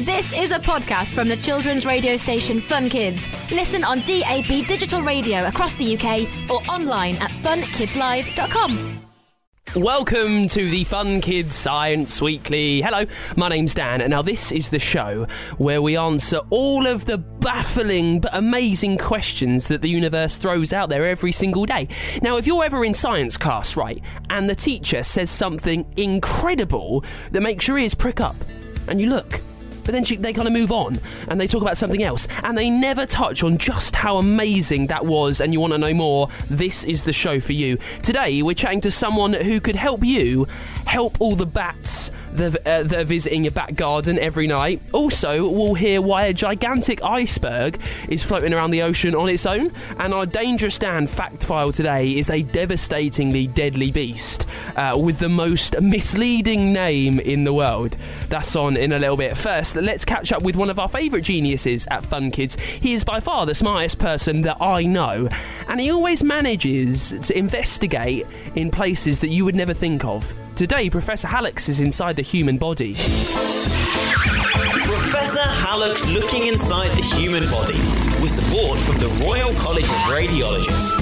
This is a podcast from the children's radio station Fun Kids. Listen on DAB digital radio across the UK or online at funkidslive.com. Welcome to the Fun Kids Science Weekly. Hello, my name's Dan, and now this is the show where we answer all of the baffling but amazing questions that the universe throws out there every single day. Now, if you're ever in science class, right, and the teacher says something incredible that makes your ears prick up, and you look, but then they kind of move on and they talk about something else and they never touch on just how amazing that was, and you want to know more, this is the show for you. Today we're chatting to someone who could help you help all the bats that are visiting your back garden every night. Also, we'll hear why a gigantic iceberg is floating around the ocean on its own, and our Dangerous Dan fact file today is a devastatingly deadly beast with the most misleading name in the world. That's on in a little bit. First, let's catch up with one of our favourite geniuses at Fun Kids. He is by far the smartest person that I know, and he always manages to investigate in places that you would never think of. Today, Professor Hallux is inside the human body. Professor Hallux looking inside the human body with support from the Royal College of Radiologists.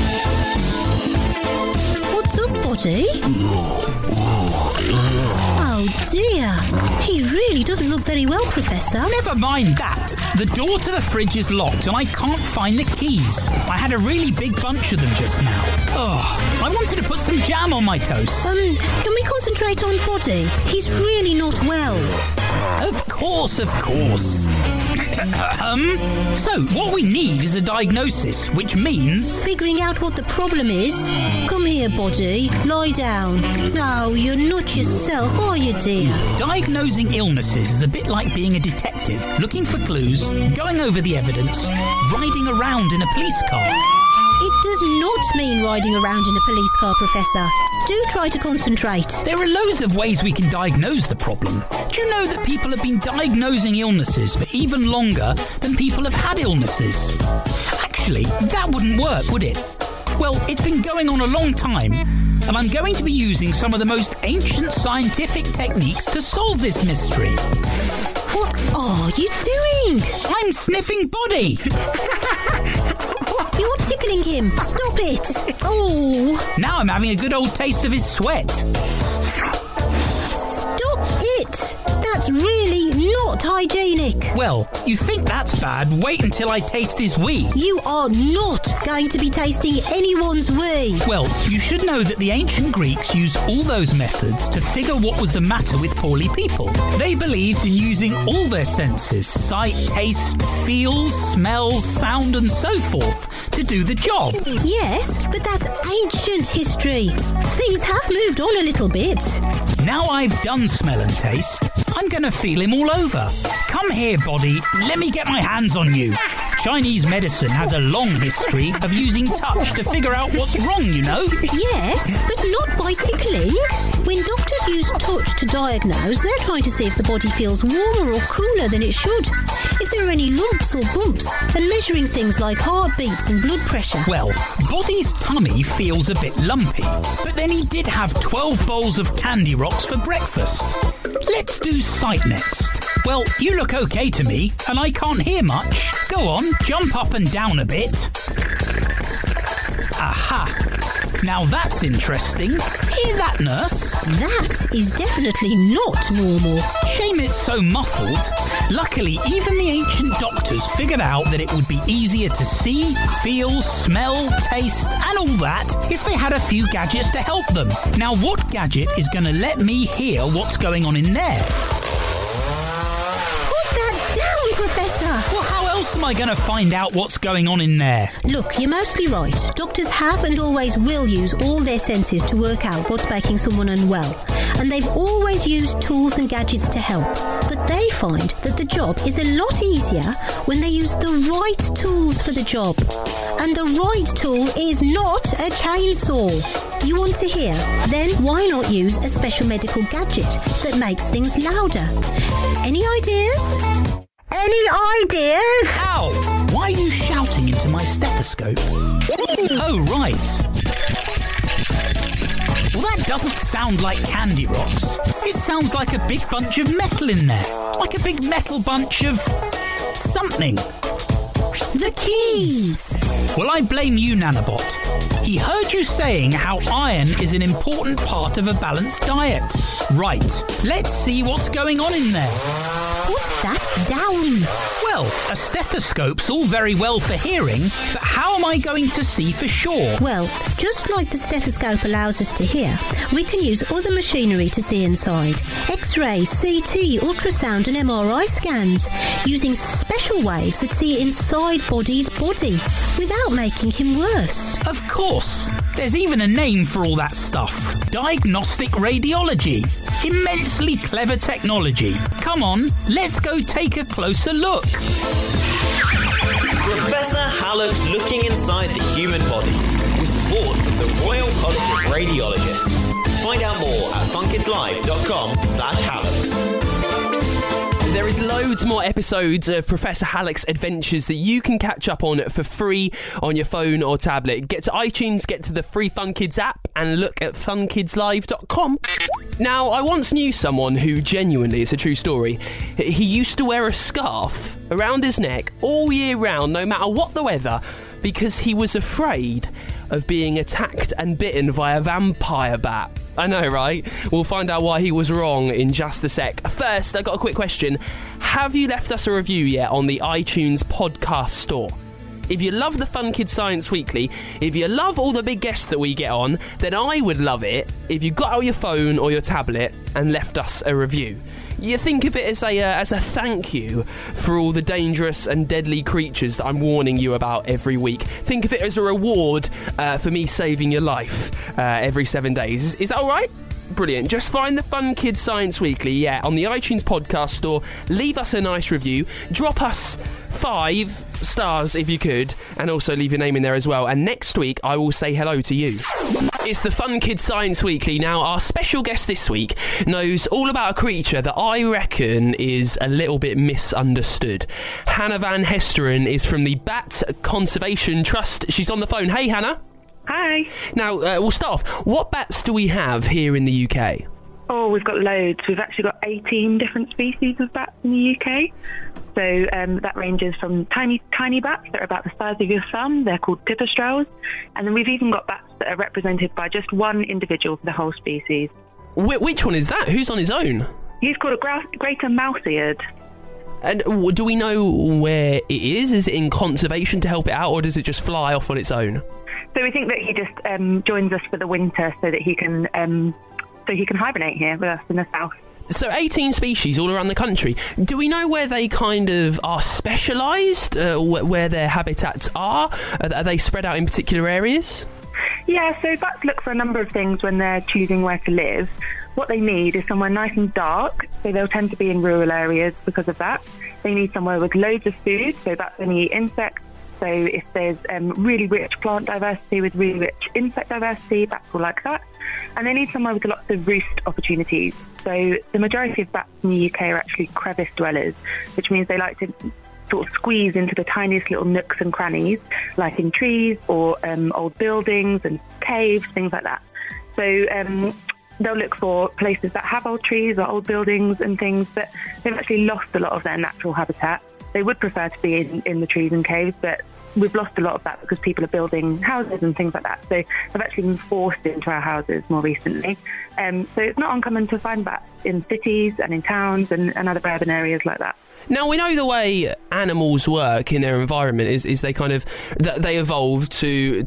What's up, Body? Oh dear, he really doesn't look very well, Professor. Never mind that. The door to the fridge is locked and I can't find the keys. I had a really big bunch of them just now. Oh, I wanted to put some jam on my toast. Can we concentrate on Body? He's really not well. Of course. So, what we need is a diagnosis, which means... figuring out what the problem is. Come here, Body. Lie down. No, you're not yourself, are you, dear? Diagnosing illnesses is a bit like being a detective, looking for clues, going over the evidence, riding around in a police car. It does not mean riding around in a police car, Professor. Do try to concentrate. There are loads of ways we can diagnose the problem. Do you know that people have been diagnosing illnesses for even longer than people have had illnesses? Actually, that wouldn't work, would it? Well, it's been going on a long time, and I'm going to be using some of the most ancient scientific techniques to solve this mystery. What are you doing? I'm sniffing Body. You're tickling him. Stop it. Oh. Now I'm having a good old taste of his sweat. Stop it. That's really not hygienic. Well, you think that's bad? Wait until I taste his wee. You are not going to be tasting anyone's wee. Well, you should know that the ancient Greeks used all those methods to figure what was the matter with poorly people. They believed in using all their senses, sight, taste, feel, smell, sound and so forth, to do the job. Yes, but that's ancient history. Things have moved on a little bit. Now I've done smell and taste, I'm going to feel him all over. Come here, Body. Let me get my hands on you. Chinese medicine has a long history of using touch to figure out what's wrong, you know? Yes, but not by tickling. When doctors use touch to diagnose, they're trying to see if the body feels warmer or cooler than it should, if there are any lumps or bumps, and measuring things like heartbeats and blood pressure. Well, Body's tummy feels a bit lumpy, but then he did have 12 bowls of Candy Rocks for breakfast. Let's do sight next. Well, you look okay to me, and I can't hear much. Go on, jump up and down a bit. Aha! Now that's interesting. Hear that, nurse? That is definitely not normal. Shame it's so muffled. Luckily, even the ancient doctors figured out that it would be easier to see, feel, smell, taste, and all that if they had a few gadgets to help them. Now, what gadget is going to let me hear what's going on in there? Professor! Well, how else am I going to find out what's going on in there? Look, you're mostly right. Doctors have and always will use all their senses to work out what's making someone unwell. And they've always used tools and gadgets to help. But they find that the job is a lot easier when they use the right tools for the job. And the right tool is not a chainsaw. You want to hear? Then why not use a special medical gadget that makes things louder? Any ideas? Any ideas? Ow! Why are you shouting into my stethoscope? Oh, right. Well, that doesn't sound like candy rocks. It sounds like a big bunch of metal in there. Like a big metal bunch of something. The keys! Well, I blame you, Nanobot. He heard you saying how iron is an important part of a balanced diet. Right, let's see what's going on in there. Put that down. Well, a stethoscope's all very well for hearing, but how am I going to see for sure? Well, just like the stethoscope allows us to hear, we can use other machinery to see inside. X-ray, CT, ultrasound and MRI scans, using special waves that see inside body's body, without making him worse. Of course. There's even a name for all that stuff. Diagnostic radiology. Immensely clever technology. Come on, let's go take a closer look. Professor Hallock's looking inside the human body with support from the Royal College of Radiologists. Find out more at funkidslive.com/Hallocks. There is loads more episodes of Professor Hallock's adventures that you can catch up on for free on your phone or tablet. Get to iTunes, get to the free Fun Kids app and look at funkidslive.com. Now, I once knew someone who genuinely, it's a true story, he used to wear a scarf around his neck all year round, no matter what the weather, because he was afraid of being attacked and bitten by a vampire bat. I know, right? We'll find out why he was wrong in just a sec. First, I got a quick question. Have you left us a review yet on the iTunes podcast store? If you love the Fun Kids Science Weekly, if you love all the big guests that we get on, then I would love it if you got out your phone or your tablet and left us a review. You think of it as a thank you for all the dangerous and deadly creatures that I'm warning you about every week. Think of it as a reward for me saving your life every 7 days. Is that all right? Brilliant. Just find the Fun Kids Science Weekly, on the iTunes podcast store. Leave us a nice review. Drop us 5 stars if you could, and also leave your name in there as well. And next week, I will say hello to you. It's the Fun Kids Science Weekly. Now, our special guest this week knows all about a creature that I reckon is a little bit misunderstood. Hannah Van Hesteren is from the Bat Conservation Trust. She's on the phone. Hey, Hannah. Hi. Now, we'll start off. What bats do we have here in the UK? Oh, we've got loads. We've actually got 18 different species of bats in the UK. So that ranges from tiny bats that are about the size of your thumb. They're called pipistrelles. And then we've even got bats that are represented by just one individual for the whole species. Which one is that? Who's on his own? He's called a greater mouse-eared. And do we know where it is? Is it in conservation to help it out, or does it just fly off on its own? So we think that he just joins us for the winter so that he can hibernate here with us in the south. So 18 species all around the country. Do we know where they kind of are specialised, where their habitats are? Are they spread out in particular areas? Yeah, so bats look for a number of things when they're choosing where to live. What they need is somewhere nice and dark, so they'll tend to be in rural areas because of that. They need somewhere with loads of food, so bats only eat insects. So if there's really rich plant diversity with really rich insect diversity, bats will like that. And they need somewhere with lots of roost opportunities. So the majority of bats in the UK are actually crevice dwellers, which means they like to sort of squeeze into the tiniest little nooks and crannies, like in trees or old buildings and caves, things like that. So they'll look for places that have old trees or old buildings and things, but they've actually lost a lot of their natural habitat. They would prefer to be in the trees and caves, but we've lost a lot of that because people are building houses and things like that. So they've actually been forced into our houses more recently. So it's not uncommon to find bats in cities and in towns and other urban areas like that. Now, we know the way animals work in their environment is they kind of they evolve to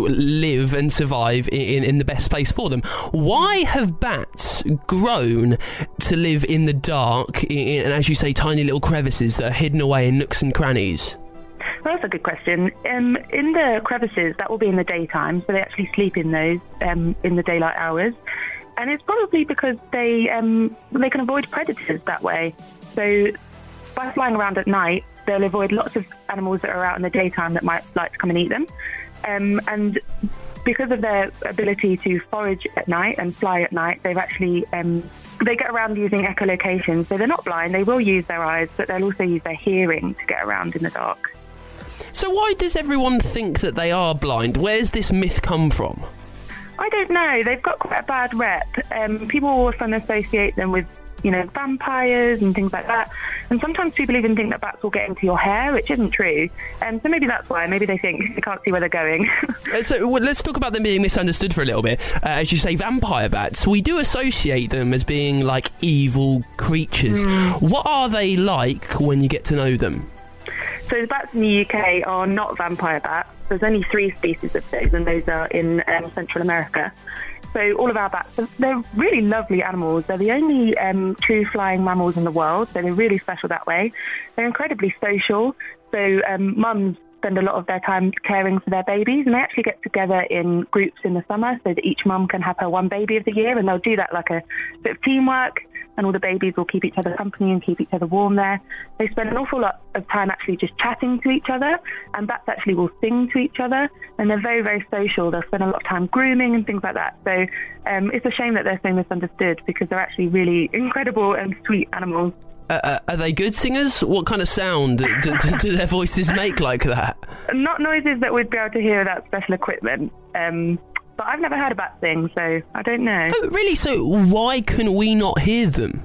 live and survive in the best place for them. Why have bats grown to live in the dark, and as you say, tiny little crevices that are hidden away in nooks and crannies? Well, that's a good question. In the crevices, that will be in the daytime, so they actually sleep in those in the daylight hours. And it's probably because they can avoid predators that way. So by flying around at night, they'll avoid lots of animals that are out in the daytime that might like to come and eat them. And because of their ability to forage at night and fly at night, they've actually they get around using echolocation. So they're not blind, they will use their eyes, but they'll also use their hearing to get around in the dark. So why does everyone think that they are blind? Where's this myth come from? I don't know. They've got quite a bad rep. People often associate them with, vampires and things like that. And sometimes people even think that bats will get into your hair, which isn't true. So maybe that's why. Maybe they think they can't see where they're going. So let's talk about them being misunderstood for a little bit. As you say, vampire bats, we do associate them as being like evil creatures. What are they like when you get to know them? So the bats in the UK are not vampire bats. There's only 3 species of those, and those are in Central America. So all of our bats, they're really lovely animals. They're the only true flying mammals in the world, so they're really special that way. They're incredibly social. So mums spend a lot of their time caring for their babies, and they actually get together in groups in the summer so that each mum can have her one baby of the year, and they'll do that like a bit of teamwork, and all the babies will keep each other company and keep each other warm there. They spend an awful lot of time actually just chatting to each other, and bats actually will sing to each other, and they're very, very social. They'll spend a lot of time grooming and things like that. So it's a shame that they're so misunderstood, because they're actually really incredible and sweet animals. Are they good singers? What kind of sound do their voices make like that? Not noises that we'd be able to hear without special equipment. But I've never heard a bat sing, so I don't know. Oh, really? So why can we not hear them?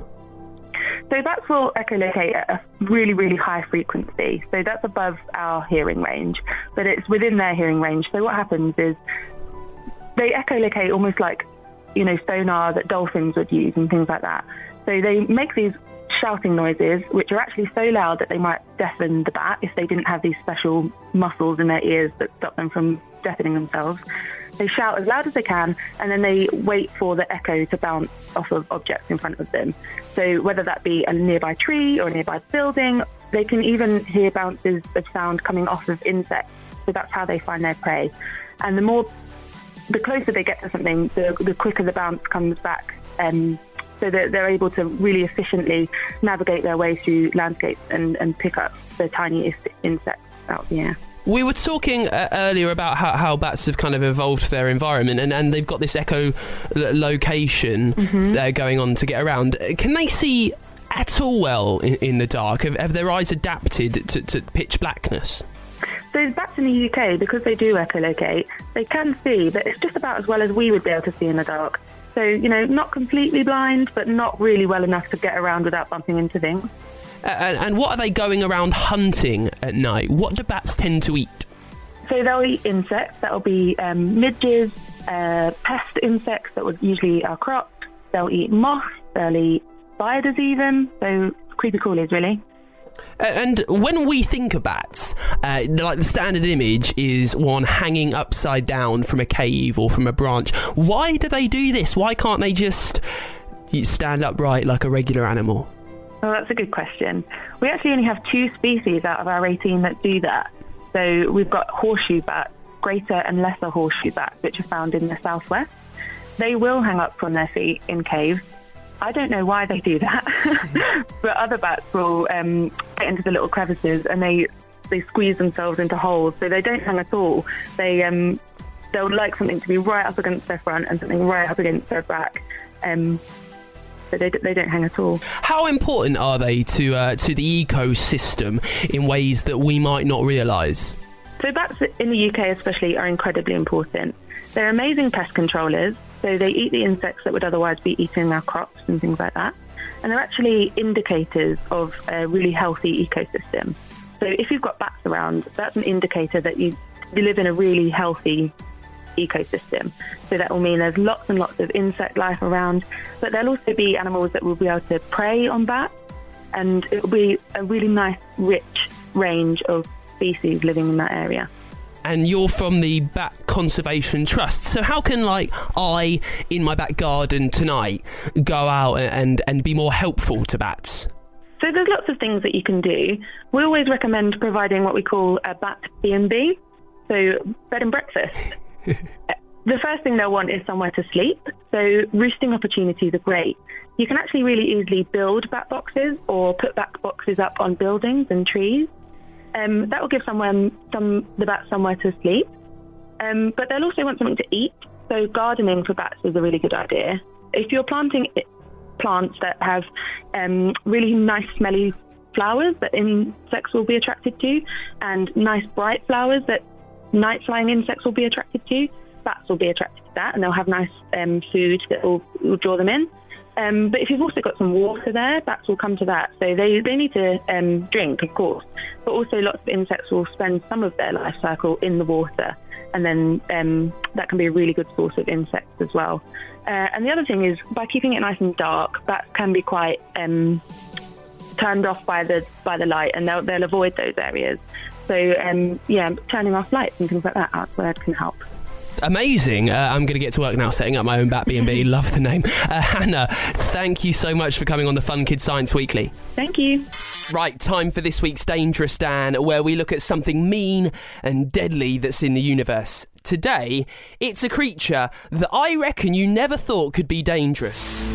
So bats will echolocate at a really, really high frequency. So that's above our hearing range, but it's within their hearing range. So what happens is they echolocate almost like, sonar that dolphins would use and things like that. So they make these shouting noises, which are actually so loud that they might deafen the bat if they didn't have these special muscles in their ears that stop them from deafening themselves. They shout as loud as they can, and then they wait for the echo to bounce off of objects in front of them. So whether that be a nearby tree or a nearby building, they can even hear bounces of sound coming off of insects. So that's how they find their prey. And the closer they get to something, the quicker the bounce comes back. So that they're able to really efficiently navigate their way through landscapes and pick up the tiniest insects out of the air. We were talking earlier about how bats have kind of evolved for their environment, and they've got this echolocation going on to get around. Can they see at all well in the dark? Have their eyes adapted to pitch blackness? So bats in the UK, because they do echolocate, they can see, but it's just about as well as we would be able to see in the dark. So, not completely blind, but not really well enough to get around without bumping into things. And what are they going around hunting at night? What do bats tend to eat? So they'll eat insects. That'll be midges, pest insects that would usually are cropped. They'll eat moths. They'll eat spiders even. So creepy crawlies, really. And when we think of bats, like the standard image is one hanging upside down from a cave or from a branch. Why do they do this? Why can't they just stand upright like a regular animal? Well, that's a good question. We actually only have 2 species out of our 18 that do that. So we've got horseshoe bats, greater and lesser horseshoe bats, which are found in the southwest. They will hang up from their feet in caves. I don't know why they do that, but other bats will get into the little crevices and they squeeze themselves into holes, so they don't hang at all. They'll like something to be right up against their front and something right up against their back. So they don't hang at all. How important are they to the ecosystem in ways that we might not realise? So bats in the UK especially are incredibly important. They're amazing pest controllers. So they eat the insects that would otherwise be eating our crops and things like that. And they're actually indicators of a really healthy ecosystem. So if you've got bats around, that's an indicator that you live in a really healthy ecosystem. So that will mean there's lots and lots of insect life around, but there'll also be animals that will be able to prey on bats, and it will be a really nice, rich range of species living in that area. And you're from the Bat Conservation Trust, so how can I in my back garden tonight go out and be more helpful to bats? So there's lots of things that you can do. We always recommend providing what we call a bat B&B, so bed and breakfast. The first thing they'll want is somewhere to sleep, so roosting opportunities are great. You can actually really easily build bat boxes or put bat boxes up on buildings and trees. That will give the bats somewhere to sleep. But they'll also want something to eat, so gardening for bats is a really good idea. If you're planting plants that have really nice smelly flowers that insects will be attracted to, and nice bright flowers that night-flying insects will be attracted to, bats will be attracted to that, and they'll have nice food that will draw them in. But if you've also got some water there, bats will come to that. So they need to drink, of course, but also lots of insects will spend some of their life cycle in the water, and then that can be a really good source of insects as well. And the other thing is, by keeping it nice and dark, bats can be quite turned off by the light, and they'll avoid those areas. So turning off lights and things like that outside can help. Amazing. I'm going to get to work now setting up my own Bat B&B. Love the name. Hannah, thank you so much for coming on the Fun Kids Science Weekly. Thank you. Right, time for this week's Dangerous Dan, where we look at something mean and deadly that's in the universe. Today, it's a creature that I reckon you never thought could be dangerous.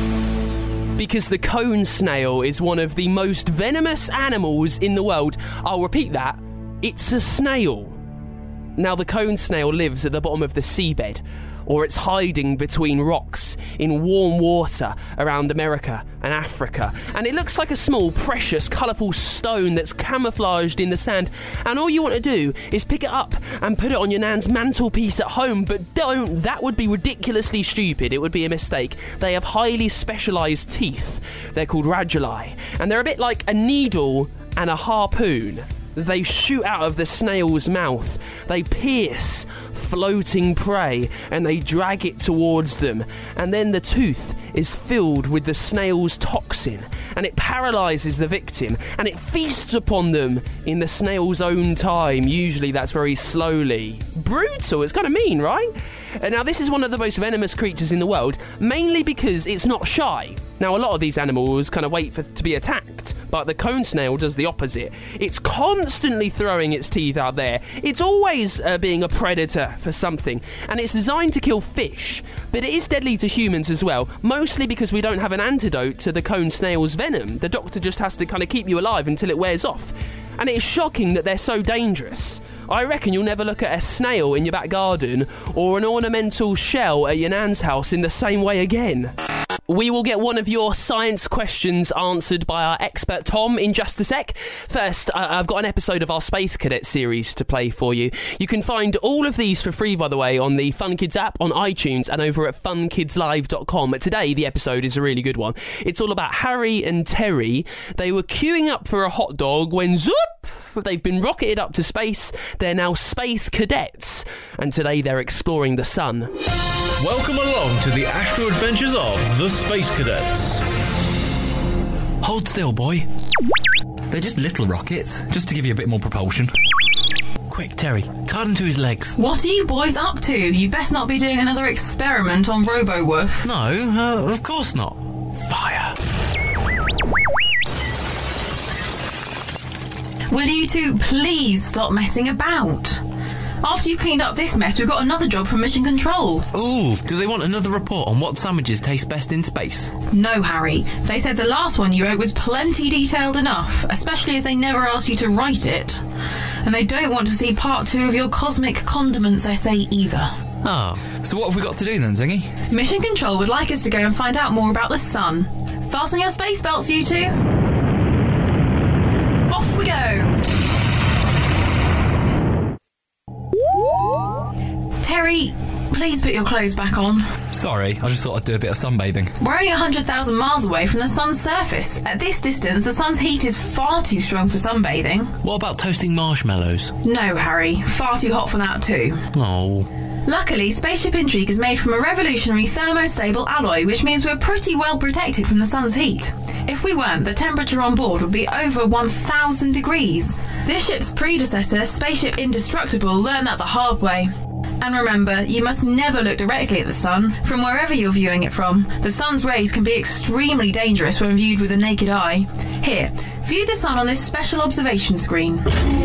Because the cone snail is one of the most venomous animals in the world. I'll repeat that. It's a snail. Now, the cone snail lives at the bottom of the seabed, or it's hiding between rocks in warm water around America and Africa. And it looks like a small, precious, colourful stone that's camouflaged in the sand. And all you want to do is pick it up and put it on your nan's mantelpiece at home. But don't. That would be ridiculously stupid. It would be a mistake. They have highly specialised teeth. They're called raduli. And they're a bit like a needle and a harpoon. They shoot out of the snail's mouth. They pierce floating prey and they drag it towards them. And then the tooth is filled with the snail's toxin, and it paralyses the victim, and it feasts upon them in the snail's own time. Usually that's very slowly. Brutal. It's kind of mean, right? Now, this is one of the most venomous creatures in the world, mainly because it's not shy. Now, a lot of these animals kind of wait to be attacked, but the cone snail does the opposite. It's constantly throwing its teeth out there. It's always being a predator for something, and it's designed to kill fish, but it is deadly to humans as well, mostly because we don't have an antidote to the cone snail's venom. The doctor just has to kind of keep you alive until it wears off. And it is shocking that they're so dangerous. I reckon you'll never look at a snail in your back garden or an ornamental shell at your nan's house in the same way again. We will get one of your science questions answered by our expert Tom in just a sec. First, I've got an episode of our Space Cadet series to play for you. You can find all of these for free, by the way, on the Fun Kids app, on iTunes, and over at funkidslive.com. Today, the episode is a really good one. It's all about Harry and Terry. They were queuing up for a hot dog when zoop! They've been rocketed up to space. They're now space cadets, and today they're exploring the sun. Welcome along to the astro adventures of the Space Cadets. Hold still, boy. They're just little rockets, just to give you a bit more propulsion. Quick, Terry, tie them to his legs. What are you boys up to? You best not be doing another experiment on RoboWoof. No, of course not. Fire. Will you two please stop messing about? After you cleaned up this mess, we've got another job from Mission Control. Ooh, do they want another report on what sandwiches taste best in space? No, Harry. They said the last one you wrote was plenty detailed enough, especially as they never asked you to write it. And they don't want to see part 2 of your cosmic condiments essay either. Oh, so what have we got to do then, Zingy? Mission Control would like us to go and find out more about the sun. Fasten your space belts, you two. Off we go! Terry, please put your clothes back on. Sorry, I just thought I'd do a bit of sunbathing. We're only 100,000 miles away from the sun's surface. At this distance, the sun's heat is far too strong for sunbathing. What about toasting marshmallows? No, Harry. Far too hot for that too. Oh. Luckily, Spaceship Intrigue is made from a revolutionary thermostable alloy, which means we're pretty well protected from the sun's heat. If we weren't, the temperature on board would be over 1,000 degrees. This ship's predecessor, Spaceship Indestructible, learned that the hard way. And remember, you must never look directly at the sun, from wherever you're viewing it from. The sun's rays can be extremely dangerous when viewed with the naked eye. Here, view the sun on this special observation screen.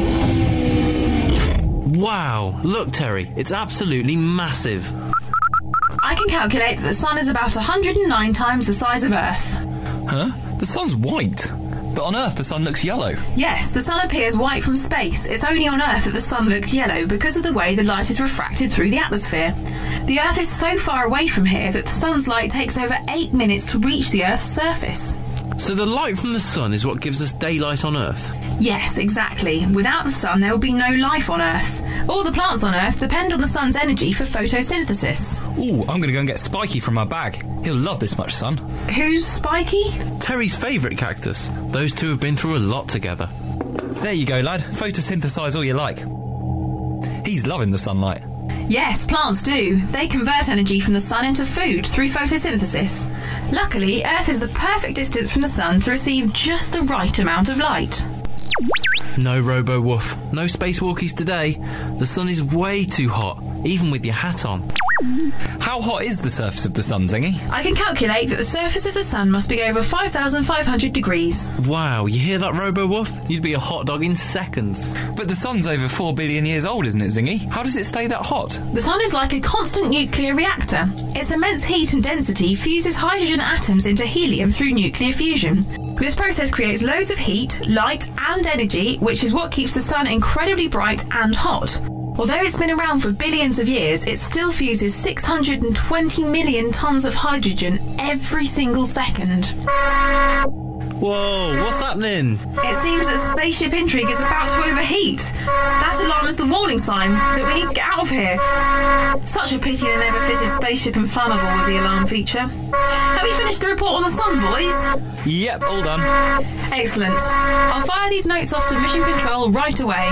Wow, look, Terry, it's absolutely massive. I can calculate that the sun is about 109 times the size of Earth. Huh? The sun's white. But on Earth, the sun looks yellow. Yes, the sun appears white from space. It's only on Earth that the sun looks yellow because of the way the light is refracted through the atmosphere. The Earth is so far away from here that the sun's light takes over 8 minutes to reach the Earth's surface. So the light from the sun is what gives us daylight on Earth? Yes, exactly. Without the sun, there will be no life on Earth. All the plants on Earth depend on the sun's energy for photosynthesis. Ooh, I'm going to go and get Spiky from my bag. He'll love this much sun. Who's Spiky? Terry's favourite cactus. Those two have been through a lot together. There you go, lad. Photosynthesise all you like. He's loving the sunlight. Yes, plants do. They convert energy from the sun into food through photosynthesis. Luckily, Earth is the perfect distance from the sun to receive just the right amount of light. No Robo-Woof. No spacewalkies today. The sun is way too hot, even with your hat on. How hot is the surface of the sun, Zingy? I can calculate that the surface of the sun must be over 5,500 degrees. Wow, you hear that, Robo-Woof? You'd be a hot dog in seconds. But the sun's over 4 billion years old, isn't it, Zingy? How does it stay that hot? The sun is like a constant nuclear reactor. Its immense heat and density fuses hydrogen atoms into helium through nuclear fusion. This process creates loads of heat, light and energy, which is what keeps the sun incredibly bright and hot. Although it's been around for billions of years, it still fuses 620 million tonnes of hydrogen every single second. Whoa, what's happening? It seems that Spaceship Intrigue is about to overheat. That alarm is the warning sign that we need to get out of here. Such a pity they never fitted Spaceship Inflammable with the alarm feature. Have you finished the report on the sun, boys? Yep, all done. Excellent. I'll fire these notes off to Mission Control right away.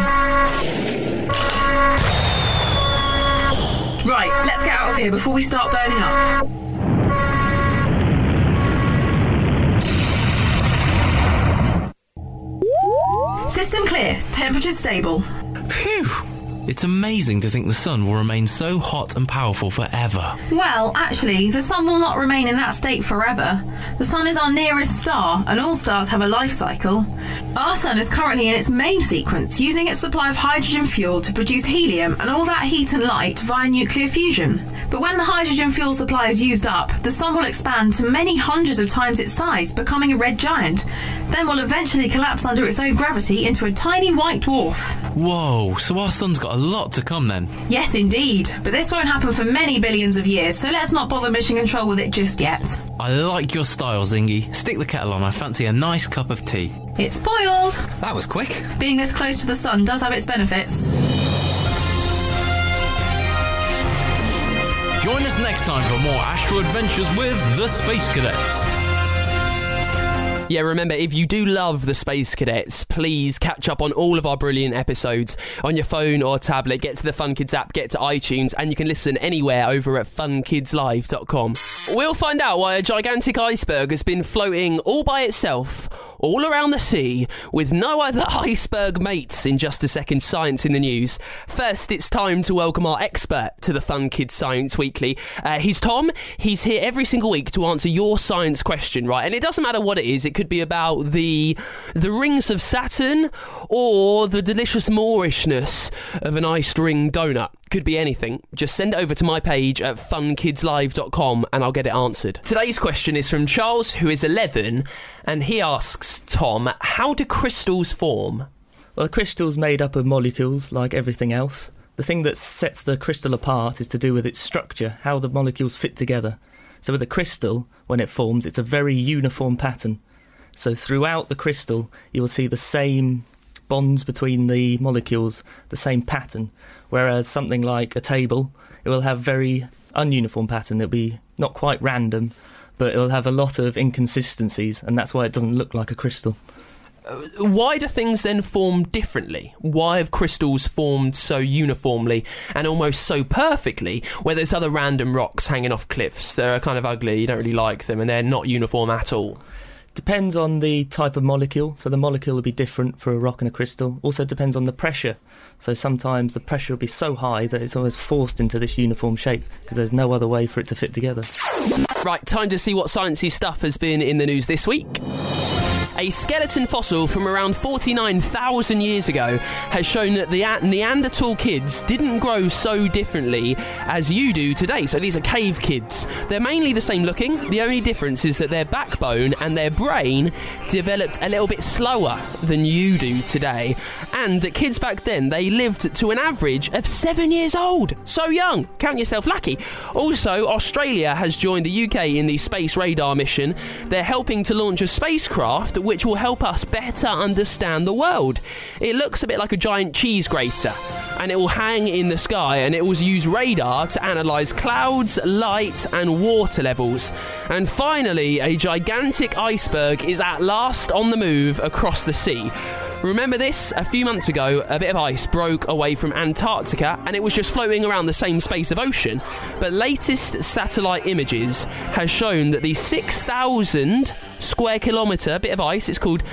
Right, let's get out of here before we start burning up. System clear. Temperature stable. Phew! It's amazing to think the sun will remain so hot and powerful forever. Well, actually, the sun will not remain in that state forever. The sun is our nearest star, and all stars have a life cycle. Our sun is currently in its main sequence, using its supply of hydrogen fuel to produce helium and all that heat and light via nuclear fusion. But when the hydrogen fuel supply is used up, the sun will expand to many hundreds of times its size, becoming a red giant. Then will eventually collapse under its own gravity into a tiny white dwarf. Whoa, so our sun's got a lot to come then? Yes, indeed. But this won't happen for many billions of years, so let's not bother Mission Control with it just yet. I like your style, Zingy. Stick the kettle on. I fancy a nice cup of tea. It's boiled. That was quick. Being this close to the sun does have its benefits. Join us next time for more Astro Adventures with the Space Cadets. Yeah, remember, if you do love the Space Cadets, please catch up on all of our brilliant episodes on your phone or tablet. Get to the Fun Kids app, get to iTunes, and you can listen anywhere over at funkidslive.com. We'll find out why a gigantic iceberg has been floating all by itself all around the sea with no other iceberg mates in just a second. Science in the News. First, it's time to welcome our expert to the Fun Kids Science Weekly. He's Tom. He's here every single week to answer your science question, right? And it doesn't matter what it is. It could be about the rings of Saturn or the delicious Moorishness of an iced ring donut. Could be anything. Just send it over to my page at funkidslive.com and I'll get it answered. Today's question is from Charles, who is 11, and he asks, Tom, how do crystals form? Well, a crystal's made up of molecules like everything else. The thing that sets the crystal apart is to do with its structure, how the molecules fit together. So with a crystal, when it forms, it's a very uniform pattern. So throughout the crystal, you will see the same bonds between the molecules, the same pattern. Whereas something like a table, it will have very ununiform pattern. It'll be not quite random, but it'll have a lot of inconsistencies, and that's why it doesn't look like a crystal. Why do things then form differently? Why have crystals formed so uniformly and almost so perfectly, where there's other random rocks hanging off cliffs that are kind of ugly, you don't really like them, and they're not uniform at all? Depends on the type of molecule. So the molecule will be different for a rock and a crystal. Also depends on the pressure. So sometimes the pressure will be so high that it's almost forced into this uniform shape because there's no other way for it to fit together. Right, time to see what sciencey stuff has been in the news this week. A skeleton fossil from around 49,000 years ago has shown that the Neanderthal kids didn't grow so differently as you do today. So these are cave kids. They're mainly the same looking. The only difference is that their backbone and their brain developed a little bit slower than you do today. And that kids back then, they lived to an average of 7 years old. So young. Count yourself lucky. Also, Australia has joined the UK in the Space Radar mission. They're helping to launch a spacecraft which will help us better understand the world. It looks a bit like a giant cheese grater, and it will hang in the sky, and it will use radar to analyse clouds, light and water levels. And finally, a gigantic iceberg is at last on the move across the sea. Remember this? A few months ago, a bit of ice broke away from Antarctica and it was just floating around the same space of ocean. But latest satellite images has shown that the 6,000 square kilometre bit of ice, it's called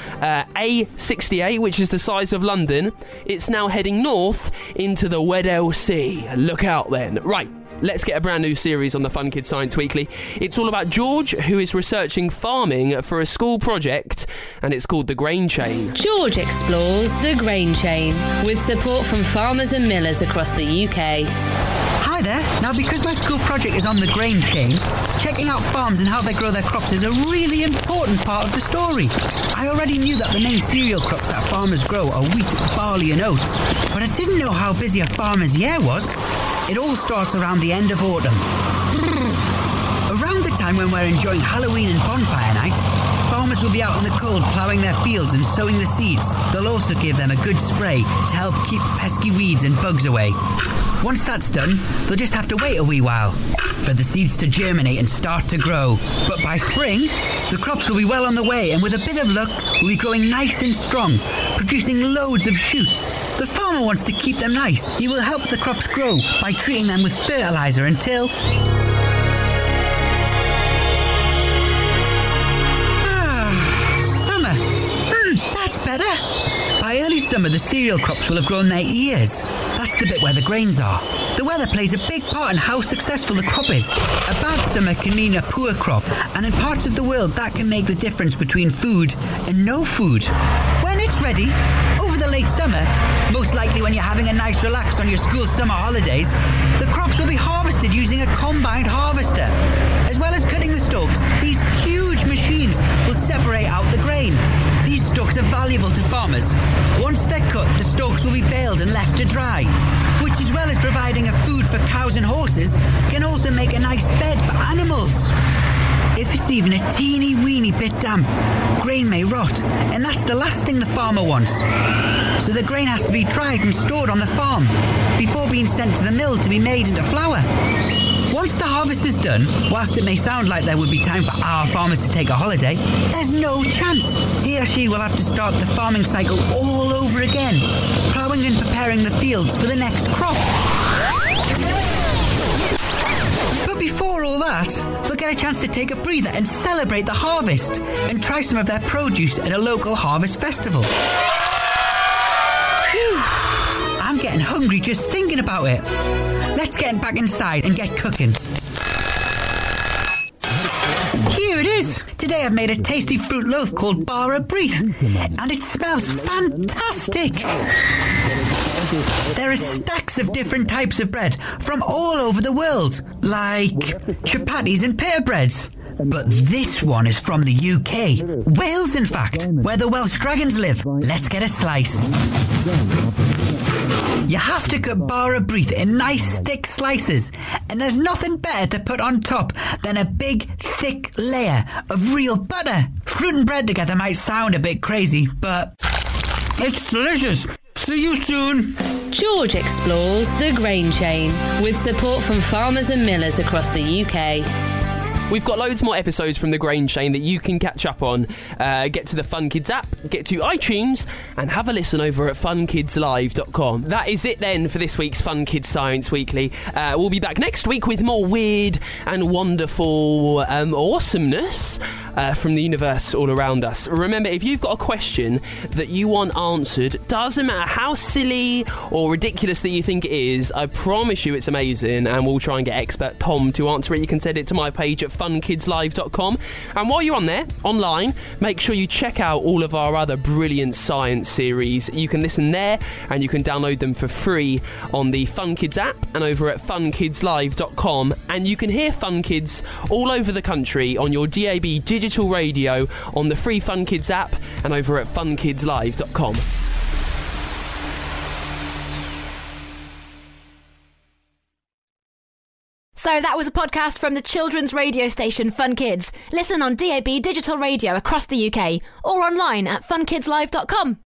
A68, which is the size of London, it's now heading north into the Weddell Sea. Look out then. Right. Let's get a brand new series on the Fun Kids Science Weekly. It's all about George, who is researching farming for a school project, and it's called The Grain Chain. George explores the grain chain with support from farmers and millers across the UK. Hi there. Now, because my school project is on the grain chain, checking out farms and how they grow their crops is a really important part of the story. I already knew that the main cereal crops that farmers grow are wheat, barley and oats, but I didn't know how busy a farmer's year was. It all starts around the end of autumn. Around the time when we're enjoying Halloween and bonfire night, farmers will be out in the cold ploughing their fields and sowing the seeds. They'll also give them a good spray to help keep pesky weeds and bugs away. Once that's done, they'll just have to wait a wee while for the seeds to germinate and start to grow. But by spring, the crops will be well on the way, and with a bit of luck, will be growing nice and strong, producing loads of shoots. The farmer wants to keep them nice. He will help the crops grow by treating them with fertiliser until... summer. That's better. By early summer, the cereal crops will have grown their ears. That's the bit where the grains are. The weather plays a big part in how successful the crop is. A bad summer can mean a poor crop, and in parts of the world that can make the difference between food and no food. When it's ready, over the late summer, most likely when you're having a nice relax on your school summer holidays, the crops will be harvested using a combined harvester. As well as cutting the stalks, these huge machines will separate out the grain. These stalks are valuable to farmers. Once they're cut, the stalks will be baled and left to dry, which, as well as providing a food for cows and horses, can also make a nice bed for animals. If it's even a teeny weeny bit damp, grain may rot, and that's the last thing the farmer wants. So the grain has to be dried and stored on the farm before being sent to the mill to be made into flour. Once the harvest is done, whilst it may sound like there would be time for our farmers to take a holiday, there's no chance. He or she will have to start the farming cycle all over again, ploughing and preparing the fields for the next crop. But before all that, they'll get a chance to take a breather and celebrate the harvest and try some of their produce at a local harvest festival. Phew! I'm getting hungry just thinking about it. Let's get back inside and get cooking. Here it is. Today I've made a tasty fruit loaf called Bara Breath, and it smells fantastic. There are stacks of different types of bread from all over the world, like chapatis and pita breads. But this one is from the UK, Wales in fact, where the Welsh dragons live. Let's get a slice. You have to cut Bara Breath in nice thick slices, and there's nothing better to put on top than a big thick layer of real butter. Fruit and bread together might sound a bit crazy, but it's delicious. See you soon. George explores the grain chain with support from farmers and millers across the UK. We've got loads more episodes from The Grain Chain that you can catch up on. Get to the Fun Kids app, get to iTunes, and have a listen over at funkidslive.com. That is it then for this week's Fun Kids Science Weekly. We'll be back next week with more weird and wonderful awesomeness. from the universe all around us. Remember, if you've got a question that you want answered, doesn't matter how silly or ridiculous that you think it is, I promise you it's amazing, and we'll try and get expert Tom to answer it. You can send it to my page at funkidslive.com. And while you're on there, online, make sure you check out all of our other brilliant science series. You can listen there, and you can download them for free on the Fun Kids app and over at funkidslive.com. And you can hear Fun Kids all over the country on your DAB digital radio on the free Fun Kids app and over at funkidslive.com. So that was a podcast from the children's radio station Fun Kids. Listen on DAB digital radio across the UK or online at funkidslive.com.